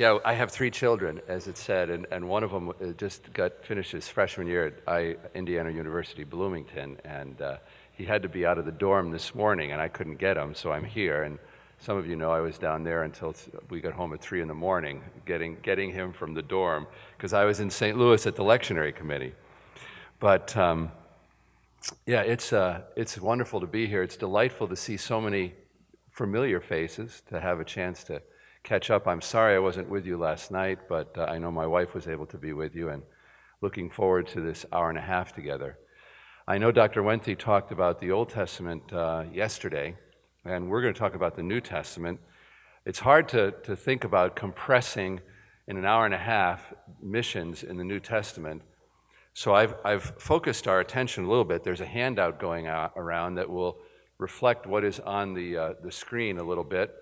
Yeah, I have three children, as it said, and one of them just got finished his freshman year at Indiana University, Bloomington, and he had to be out of the dorm this morning, and I couldn't get him, so I'm here. And some of you know I was down there until we got home at 3 in the morning, getting him from the dorm, because I was in St. Louis at the lectionary committee. But yeah, it's wonderful to be here. It's delightful to see so many familiar faces, to have a chance to catch up. I'm sorry I wasn't with you last night, but I know my wife was able to be with you, and looking forward to this hour and a half together. I know Dr. Wente talked about the Old Testament yesterday, and we're going to talk about the New Testament. It's hard to think about compressing in an hour and a half missions in the New Testament. So I've focused our attention a little bit. There's a handout going around that will reflect what is on the screen a little bit.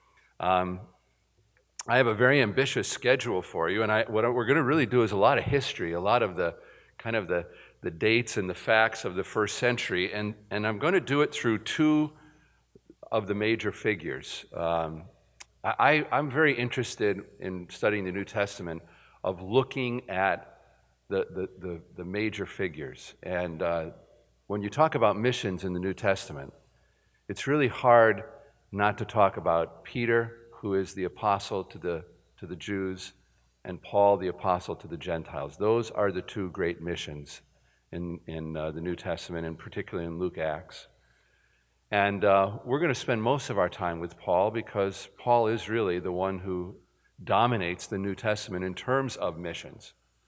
I have a very ambitious schedule for you, and what we're going to really do is a lot of history, a lot of the kind of the dates and the facts of the first century, and I'm going to do it through two of the major figures. I'm very interested in studying the New Testament, of looking at the major figures. And when you talk about missions in the New Testament, it's really hard not to talk about Peter, who is the apostle to the Jews, and Paul, the apostle to the Gentiles. Those are the two great missions in the New Testament, and particularly in Luke, Acts. And we're going to spend most of our time with Paul, because Paul is really the one who dominates the New Testament in terms of missions.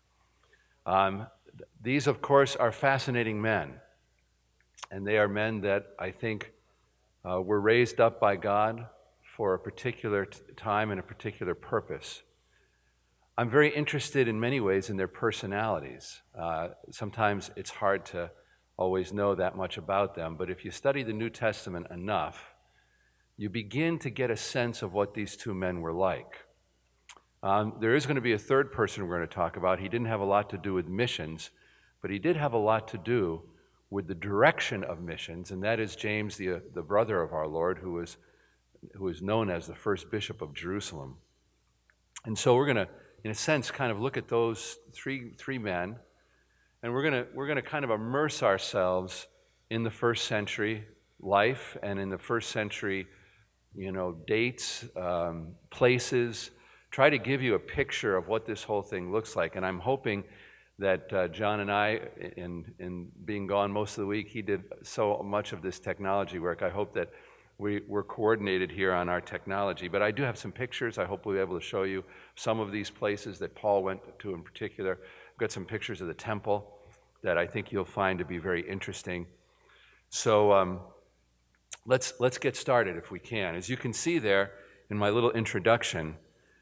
These, of course, are fascinating men, and they are men that I think were raised up by God for a particular time and a particular purpose. I'm very interested in many ways in their personalities. Sometimes it's hard to always know that much about them, but if you study the New Testament enough, you begin to get a sense of what these two men were like. There is going to be a third person we're going to talk about. He didn't have a lot to do with missions, but he did have a lot to do with the direction of missions, and that is James, the brother of our Lord, who is known as the first bishop of Jerusalem. And so we're going to, in a sense, kind of look at those three men, and we're going to kind of immerse ourselves in the first century life and in the first century, dates, places. Try to give you a picture of what this whole thing looks like. And I'm hoping that John and I, in being gone most of the week, he did so much of this technology work. I hope that we're coordinated here on our technology. But I do have some pictures. I hope we'll be able to show you some of these places that Paul went to in particular. I've got some pictures of the temple that I think you'll find to be very interesting. So let's get started if we can. As you can see there in my little introduction,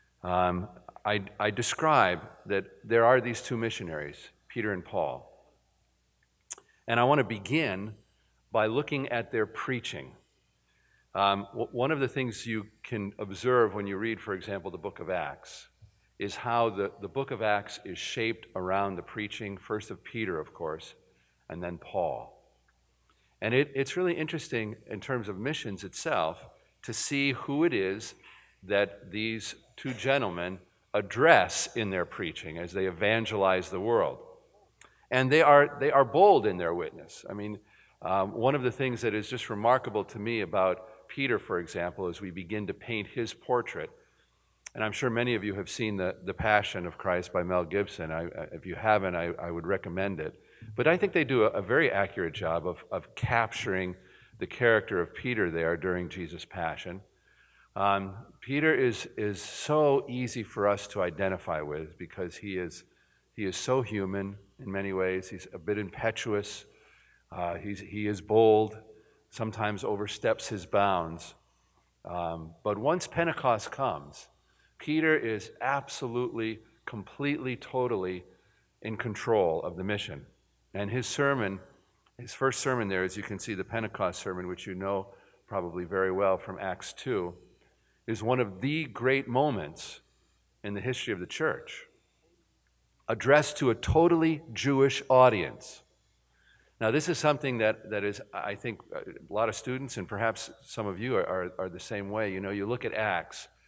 I describe that there are these two missionaries, Peter and Paul. And I want to begin by looking at their preaching. One of the things you can observe when you read, for example, the book of Acts, is how the book of Acts is shaped around the preaching, first of Peter, of course, and then Paul. And it's really interesting in terms of missions itself to see who it is that these two gentlemen address in their preaching as they evangelize the world. And they are bold in their witness. I mean, one of the things that is just remarkable to me about Peter, for example, as we begin to paint his portrait, and I'm sure many of you have seen the Passion of Christ by Mel Gibson. If you haven't, I would recommend it. But I think they do a very accurate job of capturing the character of Peter there during Jesus' Passion. Peter is so easy for us to identify with, because he is so human in many ways. He's a bit impetuous. He is bold, sometimes oversteps his bounds. But once Pentecost comes, Peter is absolutely, completely, totally in control of the mission. And his sermon, his first sermon there, as you can see, the Pentecost sermon, which you know probably very well from Acts 2, is one of the great moments in the history of the church, addressed to a totally Jewish audience. Now, this is something that is, I think, a lot of students, and perhaps some of you are the same way. You look at Acts,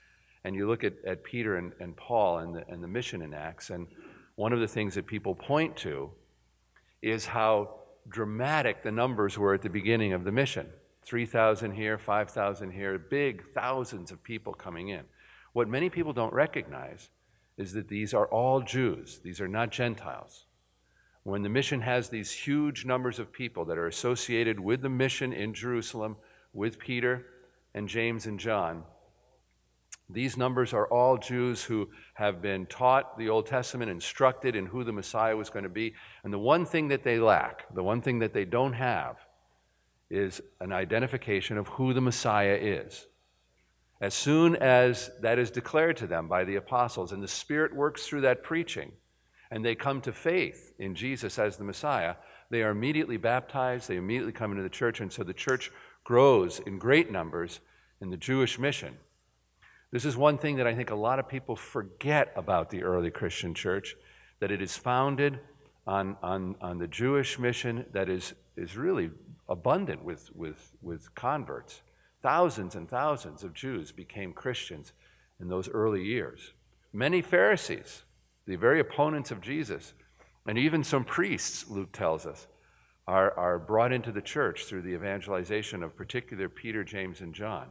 And you look at Peter and Paul and the mission in Acts, and one of the things that people point to is how dramatic the numbers were at the beginning of the mission. 3,000 here, 5,000 here, big thousands of people coming in. What many people don't recognize is that these are all Jews. These are not Gentiles. When the mission has these huge numbers of people that are associated with the mission in Jerusalem, with Peter and James and John, these numbers are all Jews who have been taught the Old Testament, instructed in who the Messiah was going to be. And the one thing that they lack, the one thing that they don't have, is an identification of who the Messiah is. As soon as that is declared to them by the apostles, and the Spirit works through that preaching, and they come to faith in Jesus as the Messiah, they are immediately baptized, they immediately come into the church, and so the church grows in great numbers in the Jewish mission. This is one thing that I think a lot of people forget about the early Christian church, that it is founded on the Jewish mission that is really abundant with converts. Thousands and thousands of Jews became Christians in those early years. Many Pharisees, the very opponents of Jesus, and even some priests, Luke tells us, are brought into the church through the evangelization of particular Peter, James, and John.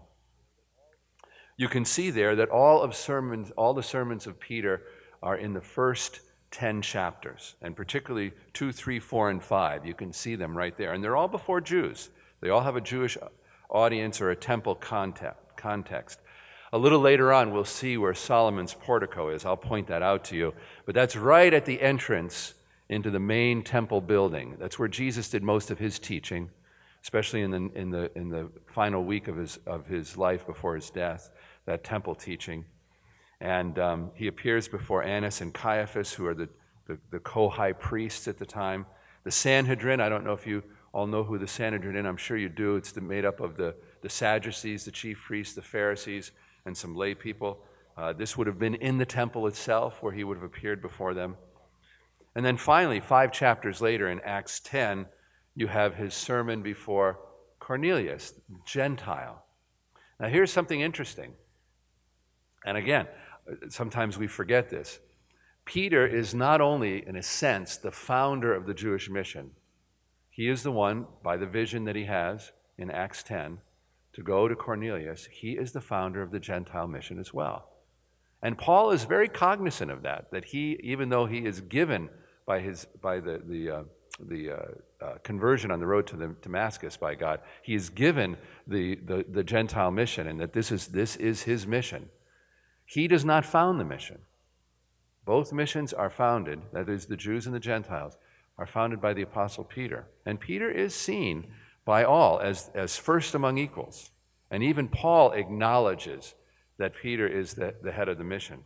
You can see there that all the sermons of Peter are in the first 10 chapters, and particularly 2, 3, 4, and 5. You can see them right there. And they're all before Jews. They all have a Jewish audience or a temple context. A little later on, we'll see where Solomon's portico is. I'll point that out to you. But that's right at the entrance into the main temple building. That's where Jesus did most of his teaching, especially in the final week of his life before his death, that temple teaching. And he appears before Annas and Caiaphas, who are the co-high priests at the time. The Sanhedrin, I don't know if you all know who the Sanhedrin is. I'm sure you do. It's made up of the Sadducees, the chief priests, the Pharisees, and some lay people. This would have been in the temple itself, where he would have appeared before them. And then finally, 5 chapters later in Acts 10, you have his sermon before Cornelius, Gentile. Now here's something interesting. And again, sometimes we forget this. Peter is not only, in a sense, the founder of the Jewish mission. He is the one, by the vision that he has in Acts 10, to go to Cornelius. He is the founder of the Gentile mission as well. And Paul is very cognizant of that he, even though he is given by the conversion on the road to Damascus by God, he is given the Gentile mission, and that this is his mission. He does not found the mission. Both missions are founded, that is, the Jews and the Gentiles, are founded by the Apostle Peter. And Peter is seen by all as first among equals. And even Paul acknowledges that Peter is the head of the mission.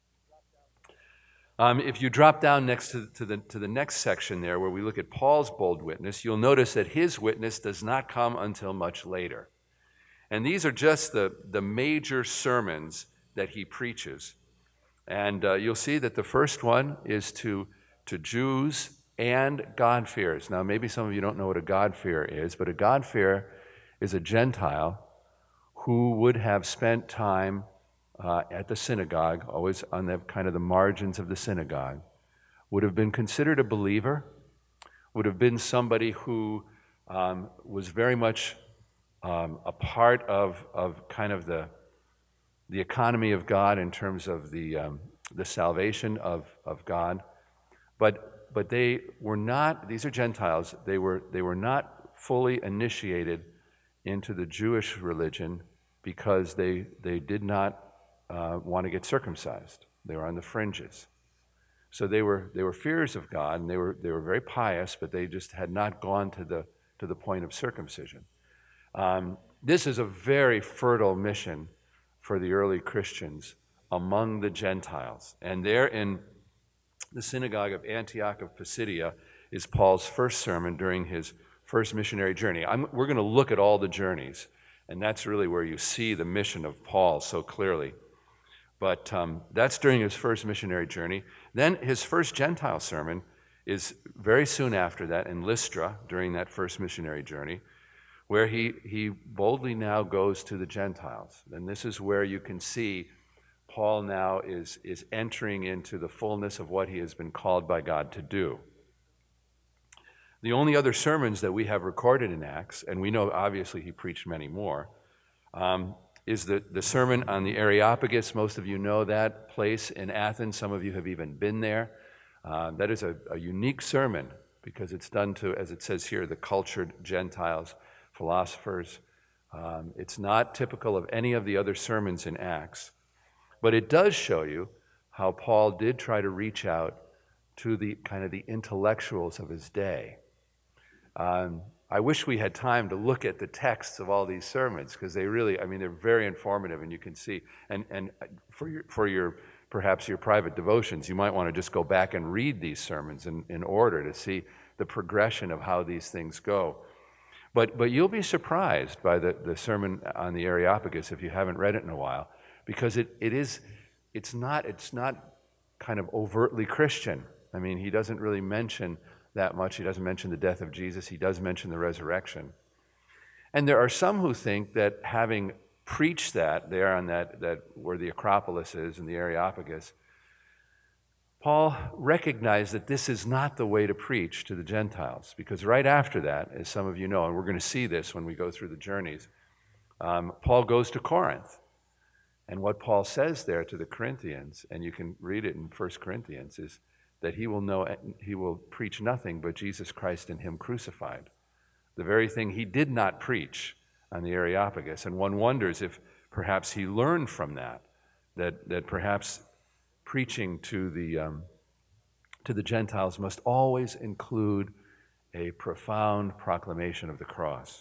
If you drop down next to the next section there, where we look at Paul's bold witness, you'll notice that his witness does not come until much later. And these are just the major sermons that he preaches. And you'll see that the first one is to Jews and God-fearers. Now, maybe some of you don't know what a God-fearer is, but a God-fearer is a Gentile who would have spent time at the synagogue, always on the kind of the margins of the synagogue, would have been considered a believer, would have been somebody who was very much a part of kind of the economy of God in terms of the salvation of God. But they were not, these are Gentiles, they were not fully initiated into the Jewish religion because they did not want to get circumcised. They were on the fringes. So they were fearers of God, and they were very pious, but they just had not gone to the point of circumcision. This is a very fertile mission for the early Christians among the Gentiles. And there in the synagogue of Antioch of Pisidia is Paul's first sermon during his first missionary journey. We're going to look at all the journeys, and that's really where you see the mission of Paul so clearly. But that's during his first missionary journey. Then his first Gentile sermon is very soon after that in Lystra during that first missionary journey, where he boldly now goes to the Gentiles. And this is where you can see Paul now is entering into the fullness of what he has been called by God to do. The only other sermons that we have recorded in Acts, and we know obviously he preached many more, is the sermon on the Areopagus. Most of you know that place in Athens. Some of you have even been there. That is a unique sermon because it's done to, as it says here, the cultured Gentiles, philosophers. It's not typical of any of the other sermons in Acts, but it does show you how Paul did try to reach out to the kind of the intellectuals of his day. I wish we had time to look at the texts of all these sermons because they really, I mean, they're very informative, and you can see. And for your perhaps your private devotions, you might want to just go back and read these sermons in order to see the progression of how these things go. But you'll be surprised by the sermon on the Areopagus if you haven't read it in a while, because it's not kind of overtly Christian. I mean, he doesn't really mention that much. He doesn't mention the death of Jesus. He does mention the resurrection. And there are some who think that having preached that there on that where the Acropolis is in the Areopagus, Paul recognized that this is not the way to preach to the Gentiles, because right after that, as some of you know, and we're going to see this when we go through the journeys, Paul goes to Corinth. And what Paul says there to the Corinthians, and you can read it in 1 Corinthians, is that he will preach nothing but Jesus Christ and him crucified. The very thing he did not preach on the Areopagus. And one wonders if perhaps he learned from that perhaps preaching to the Gentiles must always include a profound proclamation of the cross.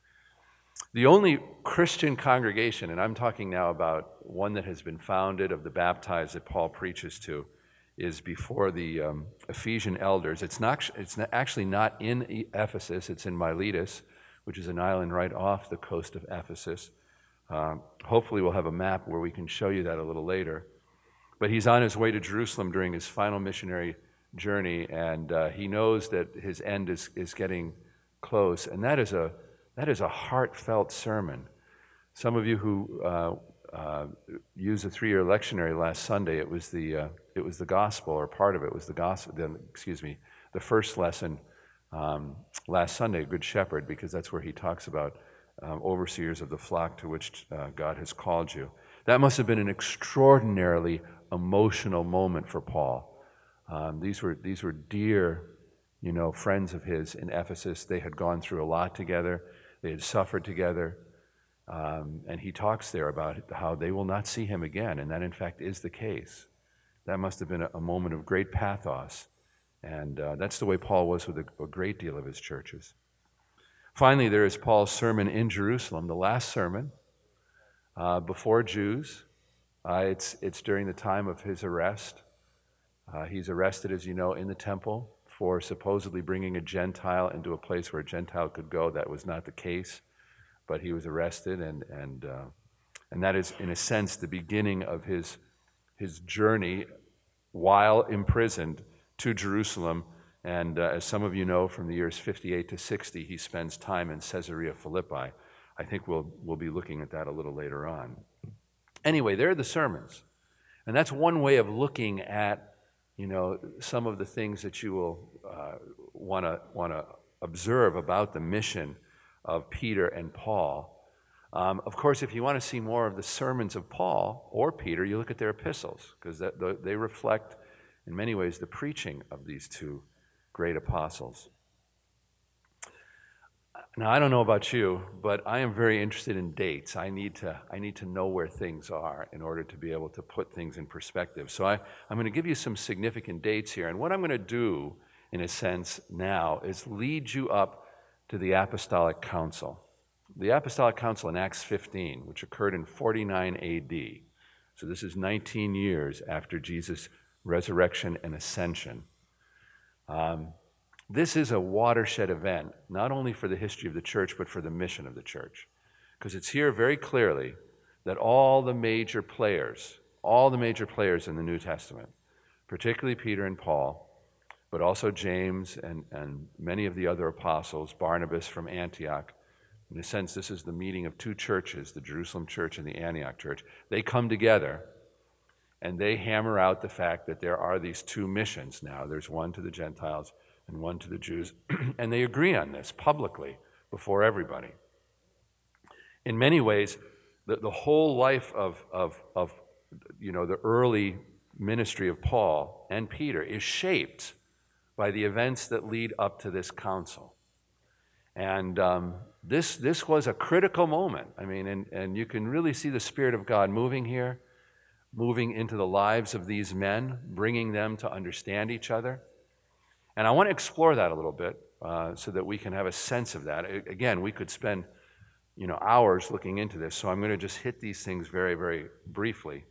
The only Christian congregation, and I'm talking now about one that has been founded of the baptized that Paul preaches to, is before the Ephesian elders. It's actually not in Ephesus. It's in Miletus, which is an island right off the coast of Ephesus. Hopefully we'll have a map where we can show you that a little later. But he's on his way to Jerusalem during his final missionary journey, and he knows that his end is getting close. And that is a heartfelt sermon. Some of you who used the 3-year lectionary last Sunday, it was the gospel, or part of it was the gospel. The first lesson last Sunday, Good Shepherd, because that's where he talks about overseers of the flock to which God has called you. That must have been an extraordinarily emotional moment for Paul. These were dear, friends of his in Ephesus. They had gone through a lot together. They had suffered together. And he talks there about how they will not see him again, and that in fact is the case. That must have been a moment of great pathos, and that's the way Paul was with a great deal of his churches. Finally, there is Paul's sermon in Jerusalem, the last sermon before Jews. It's during the time of his arrest. He's arrested, as you know, in the temple for supposedly bringing a Gentile into a place where a Gentile could go. That was not the case. But he was arrested, and that is, in a sense, the beginning of his journey while imprisoned to Jerusalem. And as some of you know, from the years 58 to 60, he spends time in Caesarea Philippi. I think we'll be looking at that a little later on. Anyway, there are the sermons, and that's one way of looking at some of the things that you will want to observe about the mission of Peter and Paul. Of course, if you want to see more of the sermons of Paul or Peter, you look at their epistles, because they reflect, in many ways, the preaching of these two great apostles. Now, I don't know about you, but I am very interested in dates. I need to know where things are in order to be able to put things in perspective. So I'm going to give you some significant dates here, and what I'm going to do, in a sense, now is lead you up to the Apostolic Council. The Apostolic Council in Acts 15, which occurred in 49 AD. So this is 19 years after Jesus' resurrection and ascension. This is a watershed event, not only for the history of the church, but for the mission of the church. Because it's here very clearly that all the major players in the New Testament, particularly Peter and Paul, but also James and many of the other apostles, Barnabas from Antioch. In a sense, this is the meeting of two churches, the Jerusalem church and the Antioch church. They come together And they hammer out the fact that there are these two missions now. There's one to the Gentiles and one to the Jews. And they agree on this publicly before everybody. In many ways, the whole life of the early ministry of Paul and Peter is shaped by the events that lead up to this council. And this was a critical moment. I mean, and you can really see the Spirit of God moving here, moving into the lives of these men, bringing them to understand each other. And I want to explore that a little bit so that we can have a sense of that. Again, we could spend hours looking into this, so I'm going to just hit these things very, very briefly.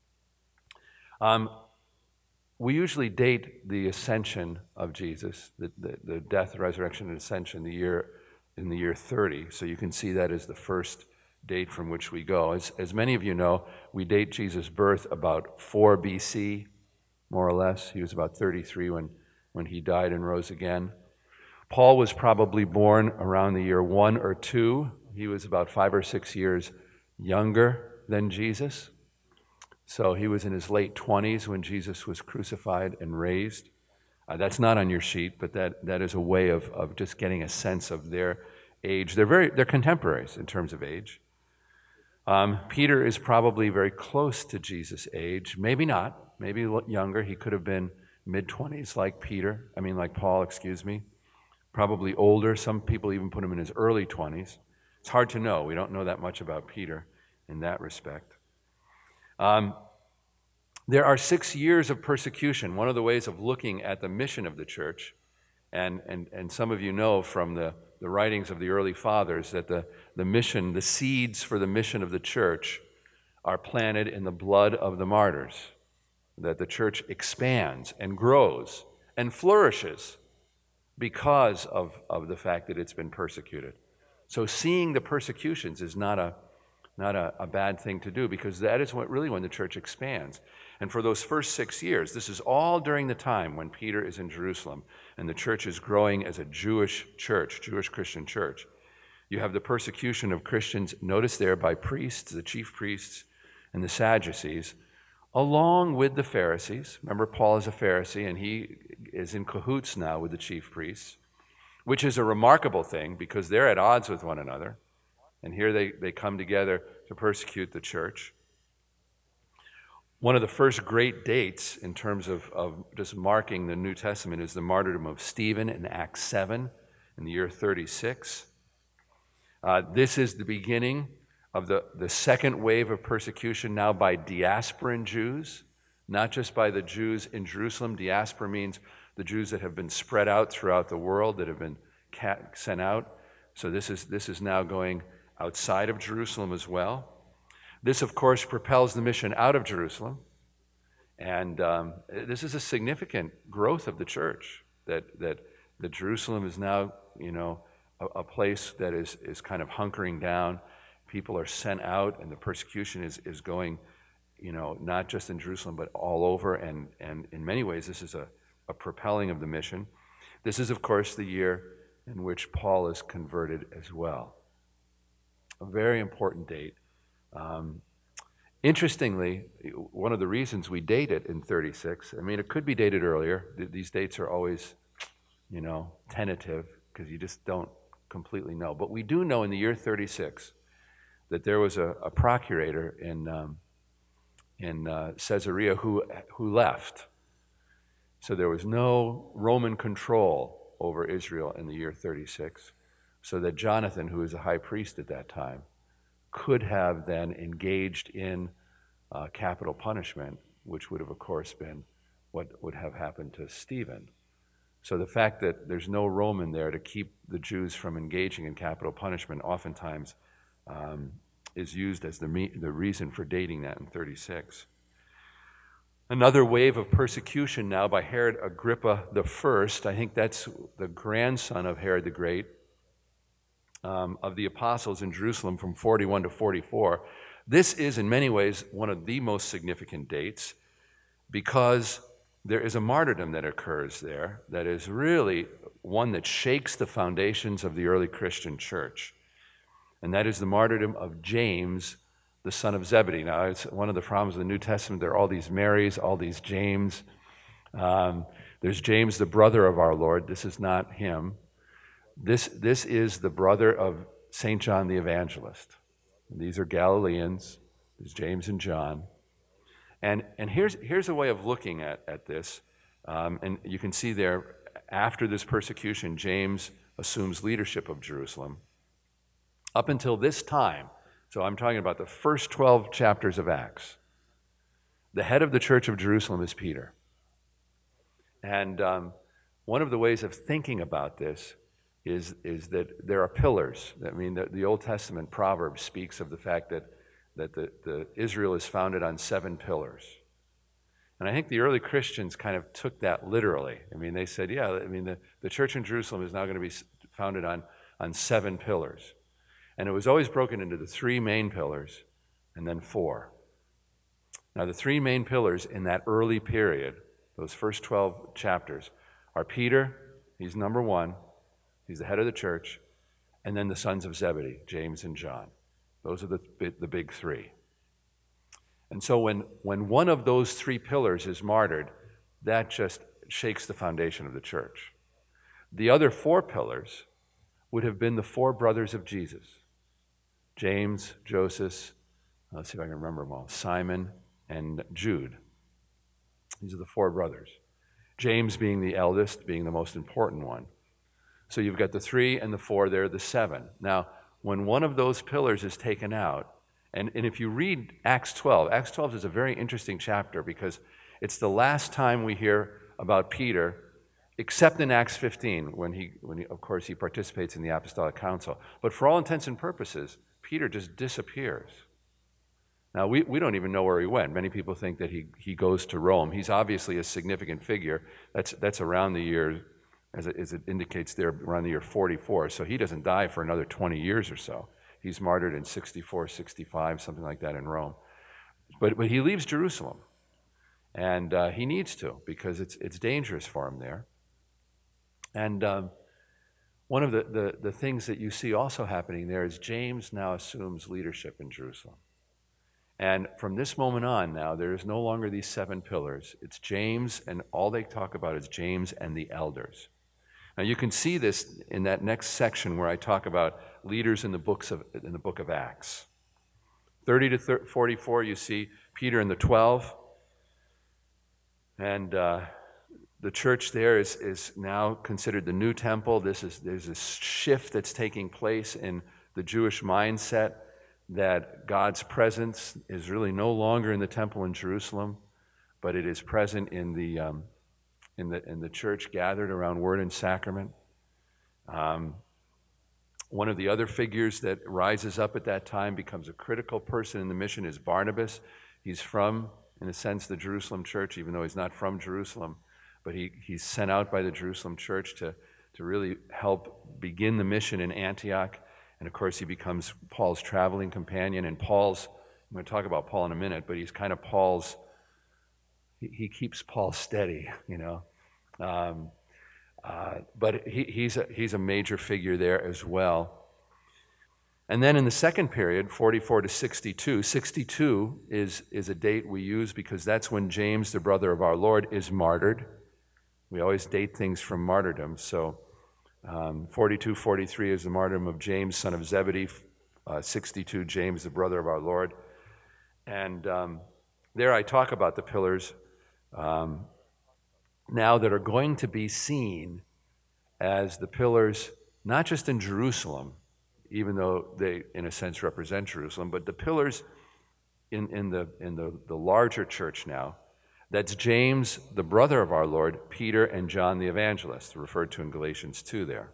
We usually date the ascension of Jesus, the death, resurrection, and ascension, in the year 30. So you can see that as the first date from which we go. As many of you know, we date Jesus' birth about 4 BC, more or less. He was about 33 when he died and rose again. Paul was probably born around the year 1 or 2. He was about 5 or 6 years younger than Jesus. So he was in his late 20s when Jesus was crucified and raised. That's not on your sheet, but that is a way of just getting a sense of their age. They're contemporaries in terms of age. Peter is probably very close to Jesus' age. Maybe not. Maybe younger. He could have been mid-20s like Paul, excuse me. Probably older. Some people even put him in his early 20s. It's hard to know. We don't know that much about Peter in that respect. There are 6 years of persecution. One of the ways of looking at the mission of the church, and some of you know from the writings of the early fathers that the mission, the seeds for the mission of the church are planted in the blood of the martyrs, that the church expands and grows and flourishes because of the fact that it's been persecuted. So seeing the persecutions is not a bad thing to do, because that is really when the church expands. And for those first 6 years, this is all during the time when Peter is in Jerusalem and the church is growing as a Jewish church, Jewish Christian church. You have the persecution of Christians, notice there, by priests, the chief priests, and the Sadducees, along with the Pharisees. Remember, Paul is a Pharisee, and he is in cahoots now with the chief priests, which is a remarkable thing because they're at odds with one another. And here they come together to persecute the church. One of the first great dates in terms of just marking the New Testament is the martyrdom of Stephen in Acts 7 in the year 36. This is the beginning of the second wave of persecution now by diasporan Jews, not just by the Jews in Jerusalem. Diaspora means the Jews that have been spread out throughout the world, that have been sent out. So this is now going outside of Jerusalem as well. This, of course, propels the mission out of Jerusalem. And this is a significant growth of the church, that Jerusalem is now, a place that is kind of hunkering down. People are sent out, and the persecution is going, not just in Jerusalem, but all over. And in many ways, this is a propelling of the mission. This is, of course, the year in which Paul is converted as well. A very important date. Interestingly, one of the reasons we date it in 36, it could be dated earlier. These dates are always, tentative, because you just don't completely know. But we do know in the year 36 that there was a procurator in Caesarea who left. So there was no Roman control over Israel in the year 36. So that Jonathan, who was a high priest at that time, could have then engaged in capital punishment, which would have, of course, been what would have happened to Stephen. So the fact that there's no Roman there to keep the Jews from engaging in capital punishment oftentimes is used as the reason for dating that in 36. Another wave of persecution now by Herod Agrippa I. I think that's the grandson of Herod the Great, of the apostles in Jerusalem from 41 to 44. This is in many ways one of the most significant dates because there is a martyrdom that occurs there that is really one that shakes the foundations of the early Christian church. And that is the martyrdom of James, the son of Zebedee. Now, it's one of the problems of the New Testament. There are all these Marys, all these James. There's James, the brother of our Lord. This is not him. This is the brother of St. John the Evangelist. These are Galileans. There's James and John. And here's a way of looking at this. And you can see there, after this persecution, James assumes leadership of Jerusalem. Up until this time, so I'm talking about the first 12 chapters of Acts, the head of the church of Jerusalem is Peter. And one of the ways of thinking about this is that there are pillars. I mean, the Old Testament Proverbs speaks of the fact that the Israel is founded on 7 pillars. And I think the early Christians kind of took that literally. I mean, they said, yeah, I mean, the church in Jerusalem is now going to be founded on 7 pillars. And it was always broken into the 3 main pillars and then 4. Now, the 3 main pillars in that early period, those first 12 chapters, are Peter, he's number 1, he's the head of the church, and then the sons of Zebedee, James and John. Those are the big 3. And so when one of those 3 pillars is martyred, that just shakes the foundation of the church. The other 4 pillars would have been the 4 brothers of Jesus: James, Joseph, let's see if I can remember them all, Simon, and Jude. These are the 4 brothers. James being the eldest, being the most important one. So you've got the 3 and the 4, they're the 7. Now, when one of those pillars is taken out, and if you read Acts 12 is a very interesting chapter because it's the last time we hear about Peter, except in Acts 15, when he of course, he participates in the Apostolic Council. But for all intents and purposes, Peter just disappears. Now, we don't even know where he went. Many people think that he goes to Rome. He's obviously a significant figure. That's around the year, as it indicates there, around the year 44. So he doesn't die for another 20 years or so. He's martyred in 64, 65, something like that in Rome. But he leaves Jerusalem. And he needs to, because it's dangerous for him there. And one of the things that you see also happening there is James now assumes leadership in Jerusalem. And from this moment on now, there is no longer these 7 pillars. It's James, and all they talk about is James and the elders. Now you can see this in that next section where I talk about leaders in the book of Acts. 30 to 44, you see Peter and the 12. And the church there is now considered the new temple. There's this shift that's taking place in the Jewish mindset that God's presence is really no longer in the temple in Jerusalem, but it is present in the church gathered around Word and Sacrament. One of the other figures that rises up at that time, becomes a critical person in the mission, is Barnabas. He's from, in a sense, the Jerusalem church, even though he's not from Jerusalem. But he's sent out by the Jerusalem church to really help begin the mission in Antioch. And of course, he becomes Paul's traveling companion. And I'm going to talk about Paul in a minute, but he's kind of he keeps Paul steady, you know. But he's a major figure there as well. And then in the second period, 44 to 62, 62 is a date we use because that's when James, the brother of our Lord, is martyred. We always date things from martyrdom. So 42, 43 is the martyrdom of James, son of Zebedee. 62, James, the brother of our Lord. And there I talk about the pillars now that are going to be seen as the pillars, not just in Jerusalem, even though they, in a sense, represent Jerusalem, but the pillars in the larger church now. That's James, the brother of our Lord, Peter, and John the Evangelist, referred to in Galatians 2 there.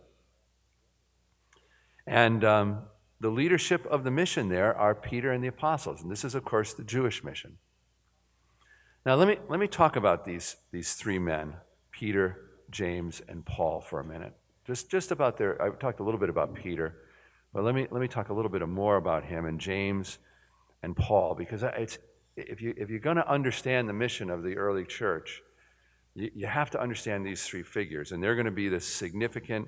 And the leadership of the mission there are Peter and the apostles, and this is, of course, the Jewish mission. Now, let me talk about these 3 men, Peter, James, and Paul, for a minute. Just about I've talked a little bit about Peter, but let me talk a little bit more about him and James and Paul, because if you're going to understand the mission of the early church, you have to understand these 3 figures, and they're going to be the significant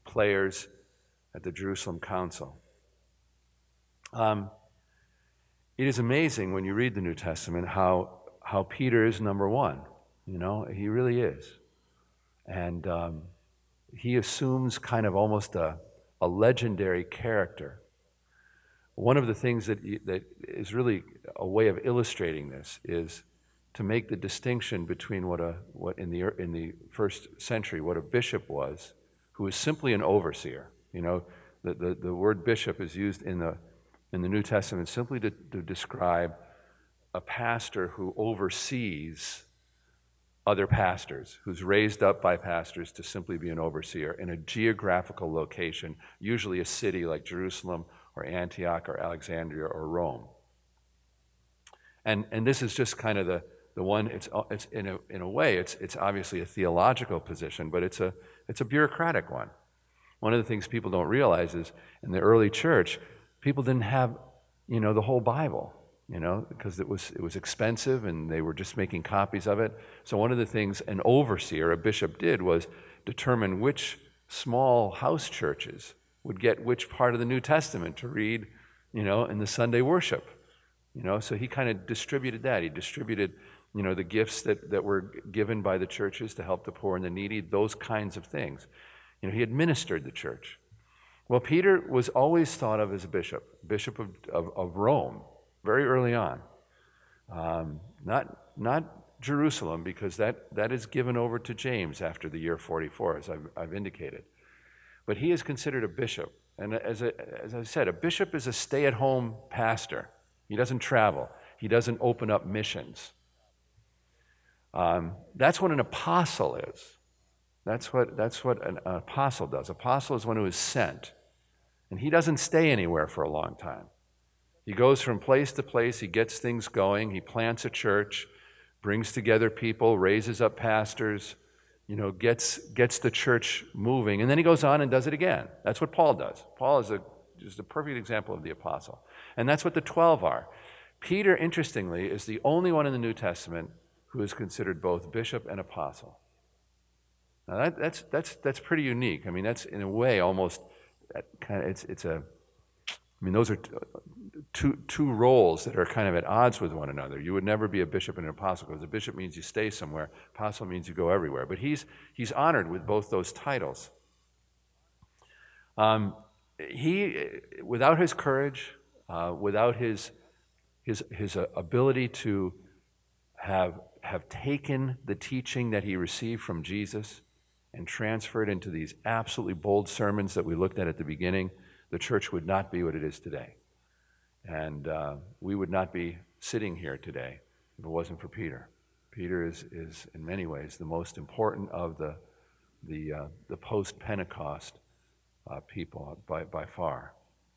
players at the Jerusalem Council. it is amazing when you read the New Testament how Peter is number one. He really is. And he assumes kind of almost a legendary character. One of the things that is really a way of illustrating this is to make the distinction between what in the first century what a bishop was, who was simply an overseer. The word bishop is used in the New Testament simply to describe a pastor who oversees other pastors, who's raised up by pastors to simply be an overseer in a geographical location, usually a city like Jerusalem or Antioch or Alexandria or Rome. And this is just kind of the one. It's in a way it's obviously a theological position, but it's a bureaucratic one. One of the things people don't realize is in the early church, people didn't have the whole Bible. Because it was expensive and they were just making copies of it. So one of the things an overseer, a bishop, did was determine which small house churches would get which part of the New Testament to read, in the Sunday worship. So he kind of distributed that. He distributed, the gifts that were given by the churches to help the poor and the needy, those kinds of things. He administered the church. Well, Peter was always thought of as a bishop of Rome. Very early on. Not Jerusalem, because that is given over to James after the year 44, as I've indicated. But he is considered a bishop. And as I said, a bishop is a stay-at-home pastor. He doesn't travel. He doesn't open up missions. That's what an apostle is. That's what an apostle does. Apostle is one who is sent. And he doesn't stay anywhere for a long time. He goes from place to place, he gets things going, he plants a church, brings together people, raises up pastors, gets the church moving, and then he goes on and does it again. That's what Paul does. Paul is just a perfect example of the apostle. And that's what the 12 are. Peter, interestingly, is the only one in the New Testament who is considered both bishop and apostle. Now that's pretty unique. I mean, that's in a way almost those are two roles that are kind of at odds with one another. You would never be a bishop and an apostle, because a bishop means you stay somewhere, apostle means you go everywhere. But he's honored with both those titles. He, without his courage, without his ability to have taken the teaching that he received from Jesus and transferred into these absolutely bold sermons that we looked at the beginning, the church would not be what it is today. And we would not be sitting here today if it wasn't for Peter. Peter is in many ways the most important of the post-Pentecost people by far.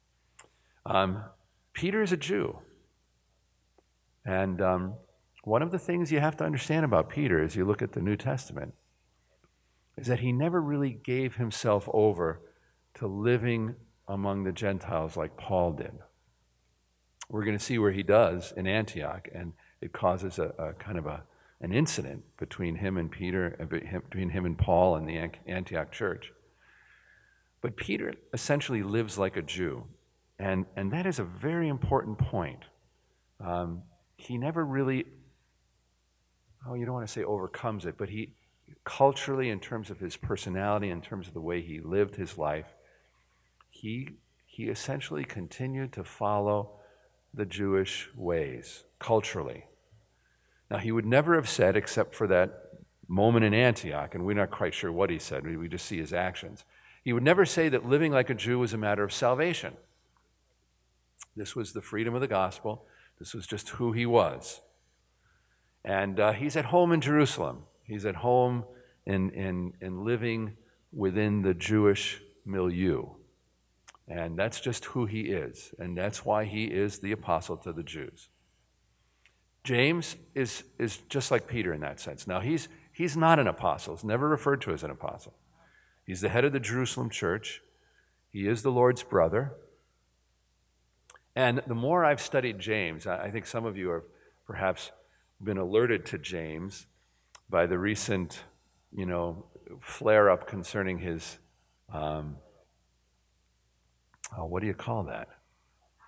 Peter is a Jew. And one of the things you have to understand about Peter as you look at the New Testament is that he never really gave himself over to living among the Gentiles like Paul did. We're going to see where he does in Antioch, and it causes a kind of an incident between him and Peter, between him and Paul and the Antioch church. But Peter essentially lives like a Jew, and that is a very important point. He never really, you don't want to say overcomes it, but he culturally, in terms of his personality, in terms of the way he lived his life, he essentially continued to follow the Jewish ways, culturally. Now, he would never have said, except for that moment in Antioch, and we're not quite sure what he said, we just see his actions. He would never say that living like a Jew was a matter of salvation. This was the freedom of the gospel. This was just who he was. And he's at home in Jerusalem. He's at home in living within the Jewish milieu. And that's just who he is. And that's why he is the apostle to the Jews. James is just like Peter in that sense. Now, he's not an apostle. He's never referred to as an apostle. He's the head of the Jerusalem church. He is the Lord's brother. And the more I've studied James, I think some of you have perhaps been alerted to James by the recent, flare-up concerning his, what do you call that?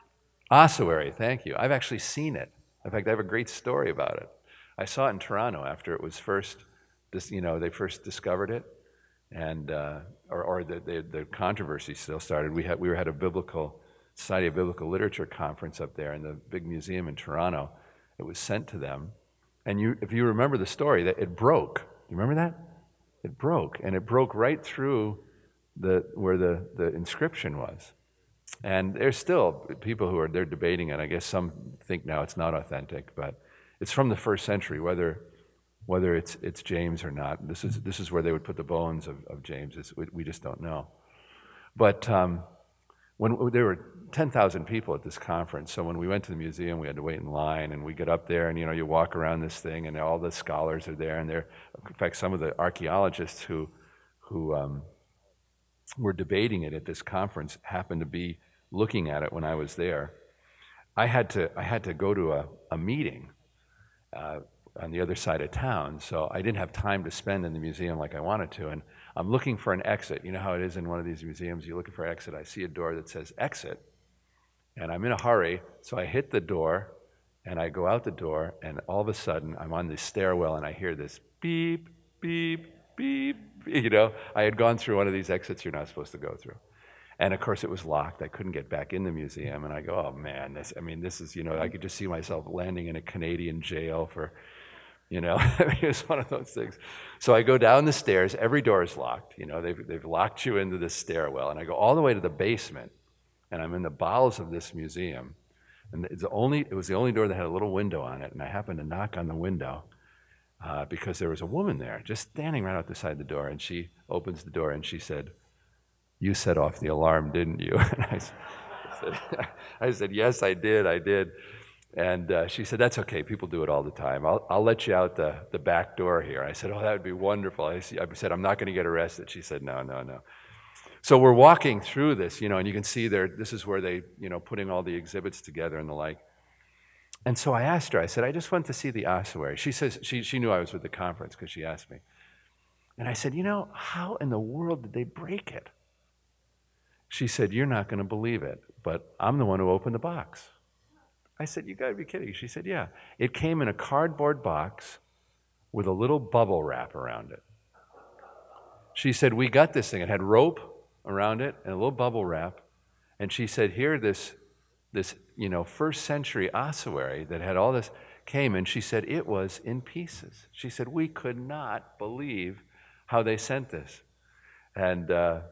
Ossuary, thank you. I've actually seen it. In fact, I have a great story about it. I saw it in Toronto after it was first, they first discovered it, and or the controversy still started. We had a biblical Society of Biblical Literature conference up there in the big museum in Toronto. It was sent to them, and if you remember the story, that it broke. You remember that? It broke, and it broke right through where the inscription was. And there's still people they're debating it. I guess some think now it's not authentic, but it's from the first century, whether it's James or not. This is where they would put the bones of James. We just don't know. But when there were 10,000 people at this conference, so when we went to the museum, we had to wait in line, and we get up there, and you walk around this thing, and all the scholars are there, and in fact, some of the archaeologists who were debating it at this conference happened to be looking at it when I was there. I had to go to a meeting on the other side of town, so I didn't have time to spend in the museum like I wanted to, and I'm looking for an exit. You know how it is in one of these museums, you're looking for an exit, I see a door that says exit, and I'm in a hurry, so I hit the door, and I go out the door, and all of a sudden, I'm on this stairwell, and I hear this beep, beep, beep. I had gone through one of these exits you're not supposed to go through. And of course it was locked. I couldn't get back in the museum. And I go, oh man, this is, I could just see myself landing in a Canadian jail for, it was one of those things. So I go down the stairs, every door is locked. They've locked you into this stairwell. And I go all the way to the basement, and I'm in the bowels of this museum. And it was the only door that had a little window on it. And I happened to knock on the window. Because there was a woman there just standing right out the side of the door, and she opens the door and she said, "You set off the alarm, didn't you?" And I said, "Yes, I did. And she said, "That's okay, people do it all the time. I'll let you out the back door here." I said, "Oh, that would be wonderful." I said, "I'm not going to get arrested." She said, No. So we're walking through this, and you can see this is where they, putting all the exhibits together and the like. And so I asked her, I said, "I just went to see the ossuary." She says, she knew I was with the conference because she asked me. And I said, "How in the world did they break it?" She said, "You're not going to believe it, but I'm the one who opened the box." I said, "You got to be kidding." She said, "Yeah. It came in a cardboard box with a little bubble wrap around it." She said, "We got this thing. It had rope around it and a little bubble wrap." And she said, "Here, this first century ossuary that had all this came," and she said it was in pieces. She said, "We could not believe how they sent this." And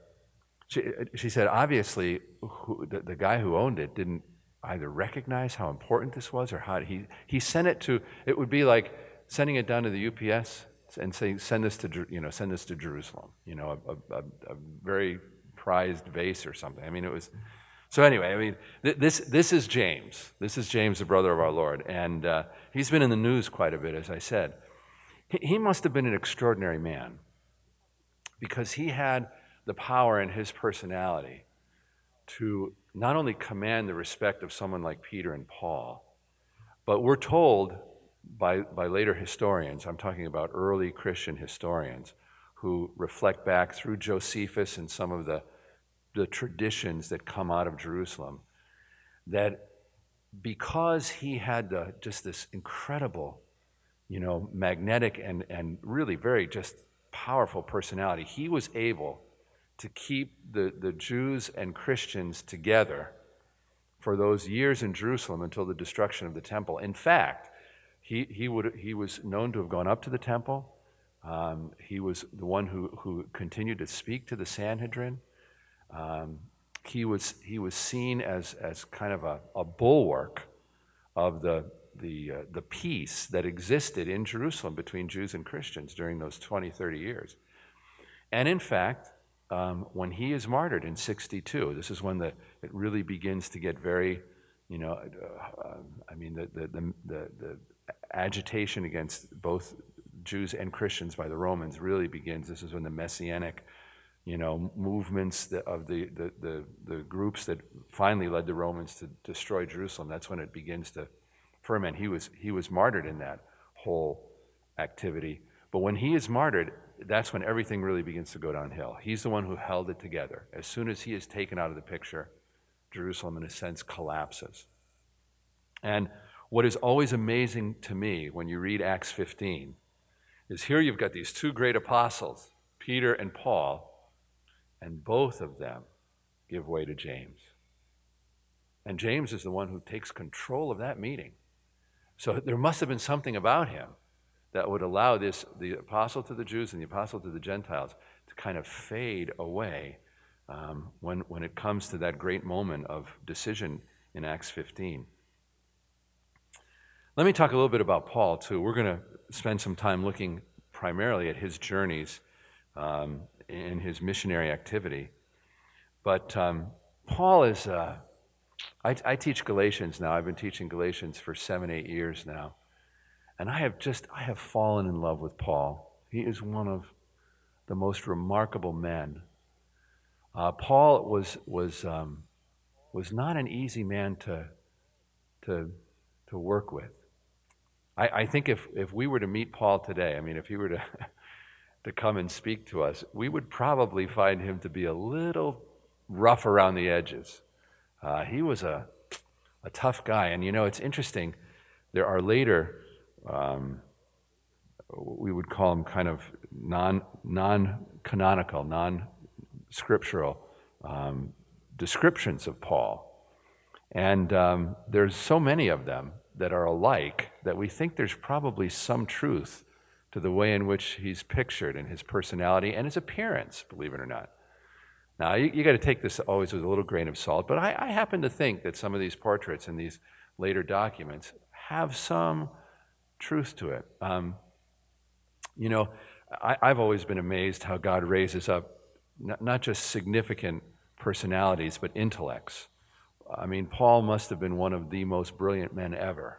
she said, obviously, the guy who owned it didn't either recognize how important this was, or how he sent it to. It would be like sending it down to the UPS and saying, "Send this to Jerusalem." A very prized vase or something. It was. So anyway, this is James. This is James, the brother of our Lord. And he's been in the news quite a bit, as I said. He must have been an extraordinary man, because he had the power in his personality to not only command the respect of someone like Peter and Paul, but we're told by later historians, I'm talking about early Christian historians, who reflect back through Josephus and some of the traditions that come out of Jerusalem, that because he had just this incredible, magnetic and really very just powerful personality, he was able to keep the Jews and Christians together for those years in Jerusalem until the destruction of the temple. In fact, he was known to have gone up to the temple. He was the one who continued to speak to the Sanhedrin. He was seen as kind of a bulwark of the peace that existed in Jerusalem between Jews and Christians during those 20, 30 years. And in fact, when he is martyred in 62, this is when it really begins to get very, the agitation against both Jews and Christians by the Romans really begins. This is when the Messianic movements of the groups that finally led the Romans to destroy Jerusalem, that's when it begins to ferment. He was martyred in that whole activity. But when he is martyred, that's when everything really begins to go downhill. He's the one who held it together. As soon as he is taken out of the picture, Jerusalem, in a sense, collapses. And what is always amazing to me when you read Acts 15 is here you've got these two great apostles, Peter and Paul, and both of them give way to James. And James is the one who takes control of that meeting. So there must have been something about him that would allow the apostle to the Jews and the apostle to the Gentiles, to kind of fade away when it comes to that great moment of decision in Acts 15. Let me talk a little bit about Paul, too. We're going to spend some time looking primarily at his journeys in his missionary activity. But Paul is, I teach Galatians now. I've been teaching Galatians for 7-8 years now. And I have fallen in love with Paul. He is one of the most remarkable men. Paul was not an easy man to work with. I think if we were to meet Paul today, I mean, if he were to come and speak to us, we would probably find him to be a little rough around the edges. He was a tough guy. And it's interesting, there are later, we would call them kind of non-canonical, non-scriptural descriptions of Paul. And there's so many of them that are alike that we think there's probably some truth to the way in which he's pictured in his personality and his appearance, believe it or not. Now, you got to take this always with a little grain of salt, but I happen to think that some of these portraits and these later documents have some truth to it. I've always been amazed how God raises up not just significant personalities, but intellects. I mean, Paul must have been one of the most brilliant men ever.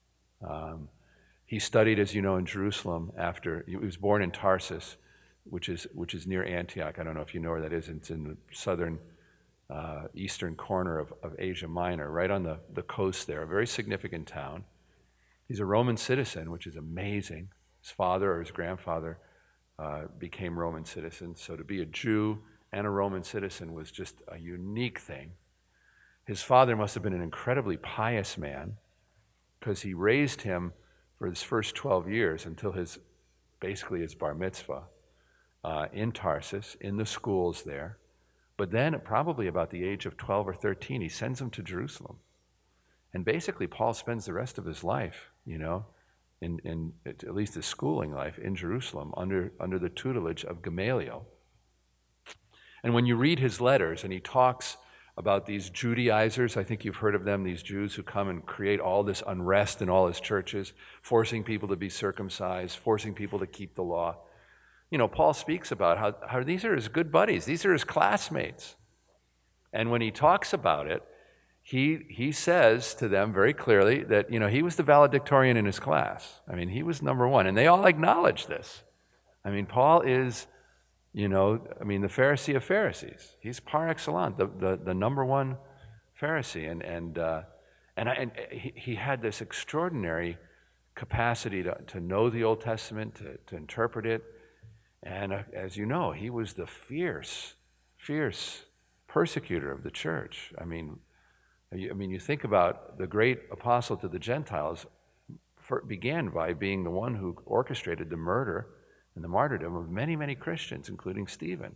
He studied, as you know, in Jerusalem he was born in Tarsus, which is near Antioch. I don't know if you know where that is. It's in the southern, eastern corner of Asia Minor, right on the coast there, a very significant town. He's a Roman citizen, which is amazing. His father or his grandfather became Roman citizens. So to be a Jew and a Roman citizen was just a unique thing. His father must have been an incredibly pious man, because he raised him for his first 12 years until basically his bar mitzvah in Tarsus, in the schools there. But then at probably about the age of 12 or 13, he sends him to Jerusalem. And basically Paul spends the rest of his life, in at least his schooling life in Jerusalem under the tutelage of Gamaliel. And when you read his letters and he talks about these Judaizers, I think you've heard of them, these Jews who come and create all this unrest in all his churches, forcing people to be circumcised, forcing people to keep the law. Paul speaks about how these are his good buddies, these are his classmates. And when he talks about it, he says to them very clearly that, he was the valedictorian in his class. I mean, he was number one, and they all acknowledge this. I mean, Paul is, the Pharisee of Pharisees. He's par excellence, the number one Pharisee. And he had this extraordinary capacity to know the Old Testament, to interpret it. And as you know, he was the fierce persecutor of the church. I mean, you think about the great apostle to the Gentiles began by being the one who orchestrated the murder and the martyrdom of many, many Christians, including Stephen.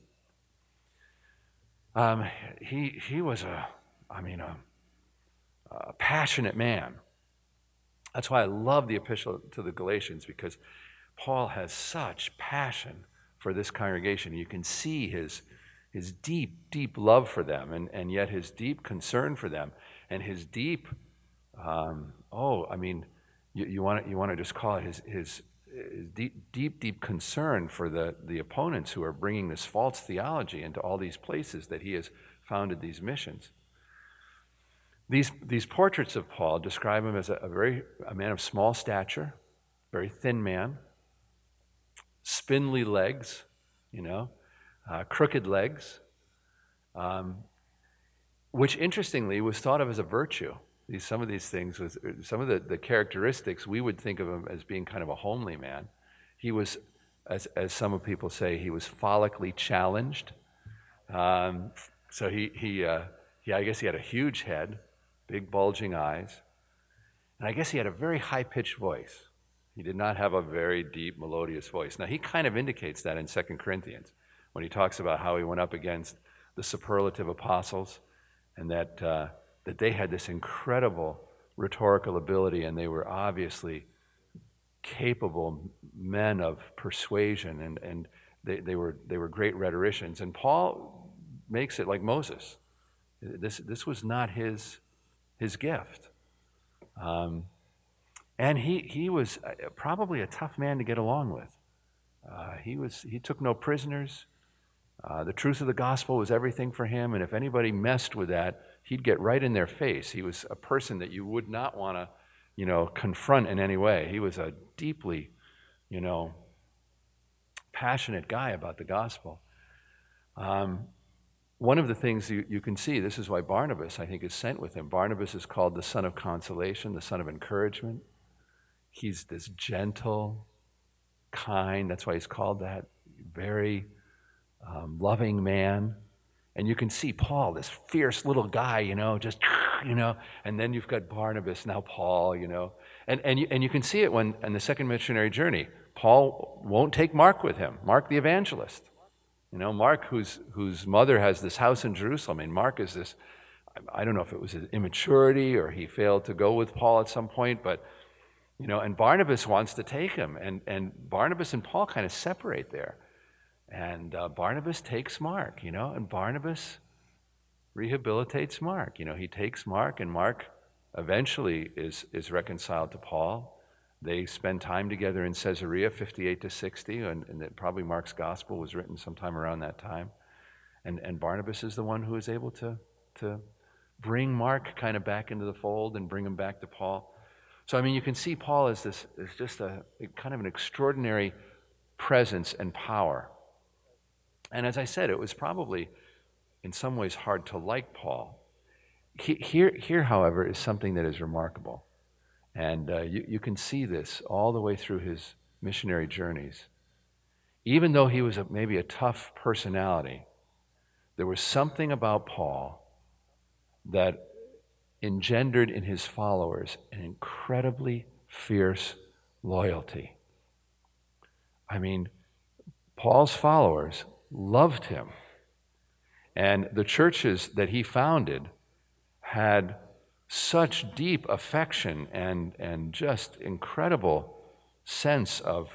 He was a passionate man. That's why I love the epistle to the Galatians, because Paul has such passion for this congregation. You can see his deep, deep love for them, and yet his deep concern for them, and his deep, you want to just call it his deep concern for the opponents who are bringing this false theology into all these places that he has founded these missions. These portraits of Paul describe him as a man of small stature, very thin man, spindly legs, crooked legs, which interestingly was thought of as a virtue. Some of these things, some of the characteristics, we would think of him as being kind of a homely man. He was, as some people say, he was follically challenged. So I guess he had a huge head, big bulging eyes. And I guess he had a very high-pitched voice. He did not have a very deep, melodious voice. Now, he kind of indicates that in 2 Corinthians when he talks about how he went up against the superlative apostles and that they had this incredible rhetorical ability, and they were obviously capable men of persuasion, and they were great rhetoricians. And Paul makes it like Moses. This was not his gift. And he was probably a tough man to get along with. He took no prisoners. The truth of the gospel was everything for him, and if anybody messed with that, he'd get right in their face. He was a person that you would not want to, confront in any way. He was a deeply, passionate guy about the gospel. One of the things you can see, this is why Barnabas, I think, is sent with him. Barnabas is called the son of consolation, the son of encouragement. He's this gentle, kind, that's why he's called that, very loving man. And you can see Paul, this fierce little guy, just, and then you've got Barnabas, now Paul, And you can see it when, in the second missionary journey, Paul won't take Mark with him, Mark the evangelist. Mark, whose mother has this house in Jerusalem, and Mark is this, I don't know if it was his immaturity or he failed to go with Paul at some point, but, and Barnabas wants to take him, and Barnabas and Paul kind of separate there. And Barnabas takes Mark, and Barnabas rehabilitates Mark. He takes Mark, and Mark eventually is reconciled to Paul. They spend time together in Caesarea, 58 to 60, and probably Mark's gospel was written sometime around that time. And Barnabas is the one who is able to bring Mark kind of back into the fold and bring him back to Paul. So, you can see Paul as just a kind of an extraordinary presence and power. And as I said, it was probably in some ways hard to like Paul. Here, however, is something that is remarkable. And you can see this all the way through his missionary journeys. Even though he was maybe a tough personality, there was something about Paul that engendered in his followers an incredibly fierce loyalty. Paul's followers loved him. And the churches that he founded had such deep affection and just incredible sense of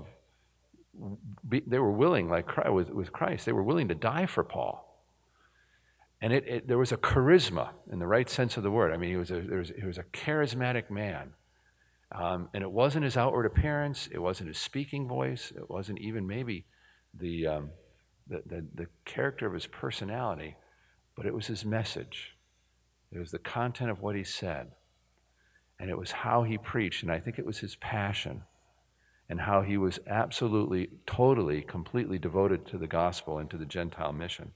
they were willing, like with Christ, they were willing to die for Paul. And there was a charisma in the right sense of the word. He was a charismatic man. And it wasn't his outward appearance, it wasn't his speaking voice, it wasn't even maybe the character of his personality, but it was his message. It was the content of what he said, and it was how he preached, and I think it was his passion, and how he was absolutely, totally, completely devoted to the gospel and to the Gentile mission.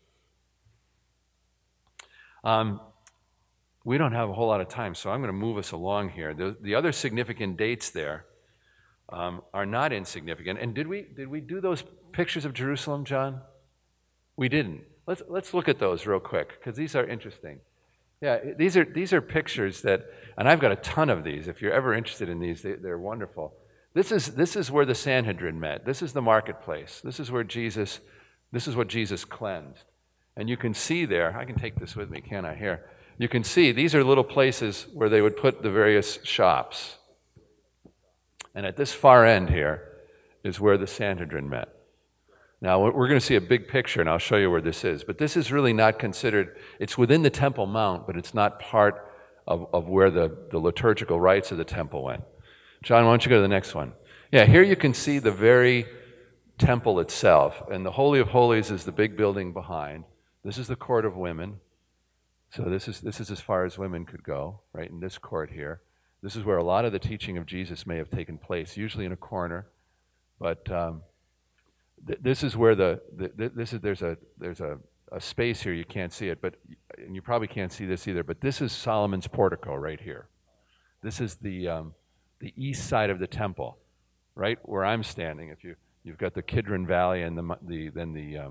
We don't have a whole lot of time, so I'm going to move us along here. The other significant dates there are not insignificant. And did we do those pictures of Jerusalem, John? We didn't. Let's look at those real quick, because these are interesting. Yeah, these are pictures that, and I've got a ton of these. If you're ever interested in these, they're wonderful. This is where the Sanhedrin met. This is the marketplace. This is what Jesus cleansed. And you can see there, I can take this with me, can't I? Here. You can see these are little places where they would put the various shops. And at this far end here is where the Sanhedrin met. Now, we're going to see a big picture, and I'll show you where this is. But this is really not considered, it's within the Temple Mount, but it's not part of where the liturgical rites of the temple went. John, why don't you go to the next one? Yeah, here you can see the very temple itself, and the Holy of Holies is the big building behind. This is the court of women. So this is as far as women could go, right, in this court here. This is where a lot of the teaching of Jesus may have taken place, usually in a corner. But this is where there's a space here, you can't see it, and you probably can't see this either, but this is Solomon's portico right here. This is the east side of the temple, right where I'm standing. If you've got the Kidron Valley and the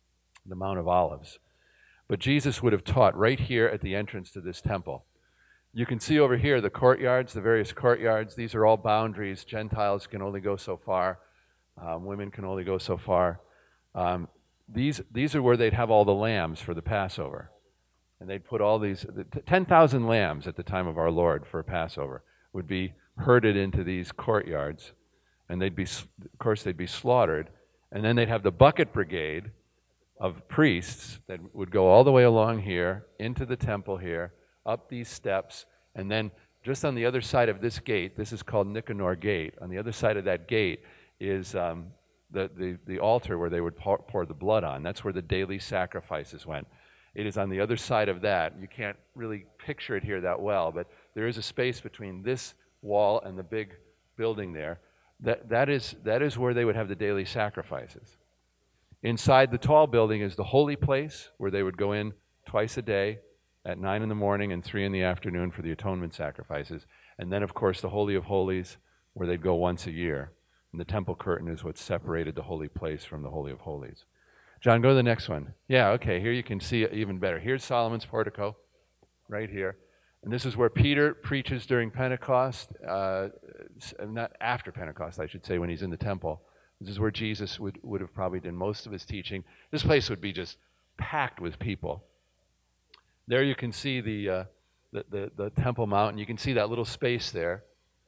Mount of Olives. But Jesus would have taught right here at the entrance to this temple. You can see over here the courtyards, the various courtyards. These are all boundaries. Gentiles can only go so far. Women can only go so far. These are where they'd have all the lambs for the Passover. And they'd put all these, 10,000 lambs at the time of our Lord for a Passover would be herded into these courtyards. And they'd be, of course, they'd be slaughtered. And then they'd have the bucket brigade of priests that would go all the way along here, into the temple here, up these steps, and then just on the other side of this gate, this is called Nicanor Gate, on the other side of that gate is the altar where they would pour the blood on. That's where the daily sacrifices went. It is on the other side of that. You can't really picture it here that well, but there is a space between this wall and the big building there. That is where they would have the daily sacrifices. Inside the tall building is the holy place, where they would go in twice a day at 9 in the morning and 3 in the afternoon for the atonement sacrifices. And then, of course, the Holy of Holies, where they'd go once a year. And the temple curtain is what separated the holy place from the Holy of Holies. John, go to the next one. Yeah, okay, here you can see it even better. Here's Solomon's portico, right here. And this is where Peter preaches during Pentecost, not after Pentecost, I should say, when he's in the temple. This is where Jesus would have probably done most of his teaching. This place would be just packed with people. There you can see the Temple Mount, and you can see that little space there.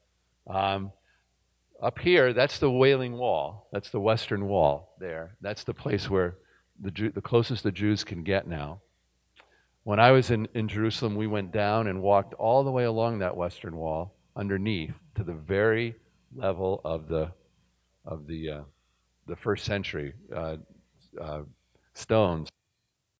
Up here, that's the Wailing Wall. That's the Western Wall there. That's the place where the closest the Jews can get now. When I was in Jerusalem, we went down and walked all the way along that Western Wall, underneath, to the very level of the first century stones